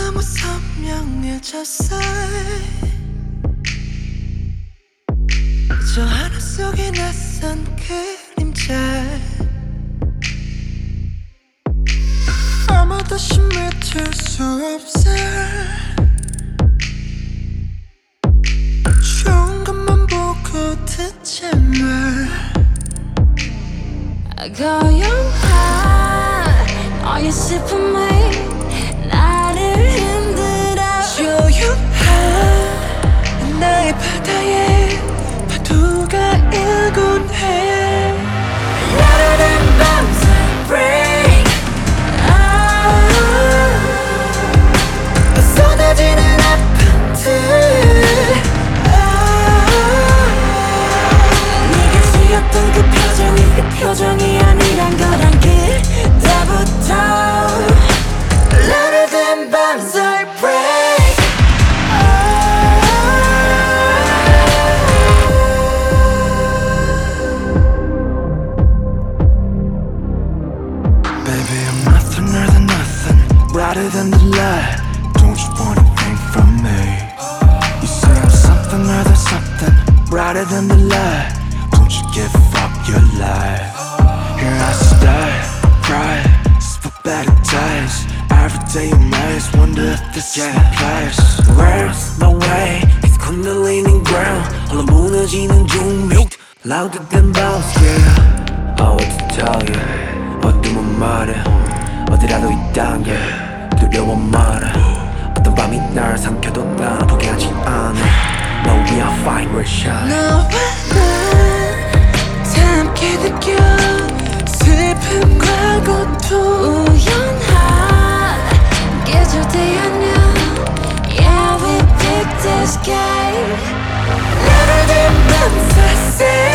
너무 선명해졌어. 저 하늘 속에 낯선 그림자. 아무도 심해질 수 없어. 좋은 것만 보고 듣지 마. 고요한 너의 슬픔이 나를 흔들어. 조용한 나의 바다에 파도가 일곤 해. 야르는 밤새 break. 쏟아지는 아픔들. 네가 지었던 그 표정이 그 표정이 아니란 걸 알게 때부터. louder than bombs I break. Baby, I'm nothing other than nothing, brighter than the light. Don't you want anything from me? You say I'm something other than something, brighter than the light. Don't you give up your life? Here I stay, cry, spit better days. Every day your maze, wonder if this is my place. Where's my way? It's 흔들리는 ground, 홀로 무너지는 종묘. Louder than bombs, yeah. Oh, what to tell you? 어둠은 말해, 어디라도 있단 게 두려워 말해. 어떤 밤이 날 삼켜도 난 포기하지 않아. No, we are fine, we're shine. 너와 나 함께 느껴 슬픔과 고통. 우연한 계절대 아냐. Yeah, we picked the sky. Louder than bombs I say.